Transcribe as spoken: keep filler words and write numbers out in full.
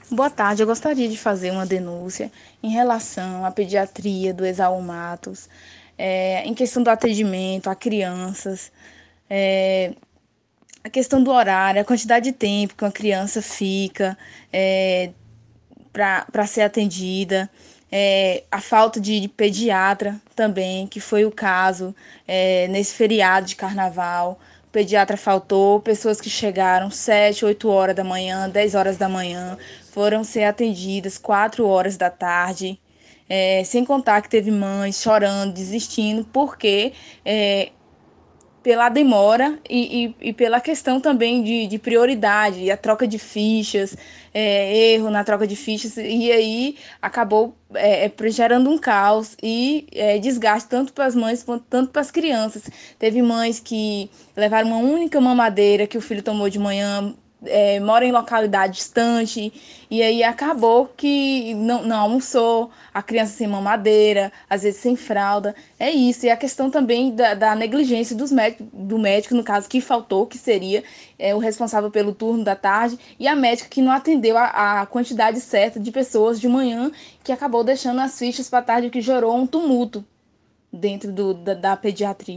Boa tarde, eu gostaria de fazer uma denúncia em relação à pediatria do Exaú Matos, é, em questão do atendimento a crianças, é, a questão do horário, a quantidade de tempo que uma criança fica é, para ser atendida, é, a falta de, de pediatra também, que foi o caso é, nesse feriado de carnaval. O pediatra faltou, pessoas que chegaram sete, oito horas da manhã, dez horas da manhã, foram ser atendidas quatro horas da tarde. É, sem contar que teve mães chorando, desistindo, porque é, pela demora e, e, e pela questão também de, de prioridade, a troca de fichas, é, erro na troca de fichas, e aí acabou é, é, gerando um caos e é, desgaste tanto para as mães quanto tanto para as crianças. Teve mães que levaram uma única mamadeira que o filho tomou de manhã, é, mora em localidade distante, e aí acabou que não, não almoçou, a criança sem mamadeira, às vezes sem fralda. É isso, e a questão também da, da negligência dos médicos, do médico, no caso, que faltou, que seria é, o responsável pelo turno da tarde, e a médica que não atendeu a, a quantidade certa de pessoas de manhã, que acabou deixando as fichas para tarde, que gerou um tumulto dentro do, da, da pediatria.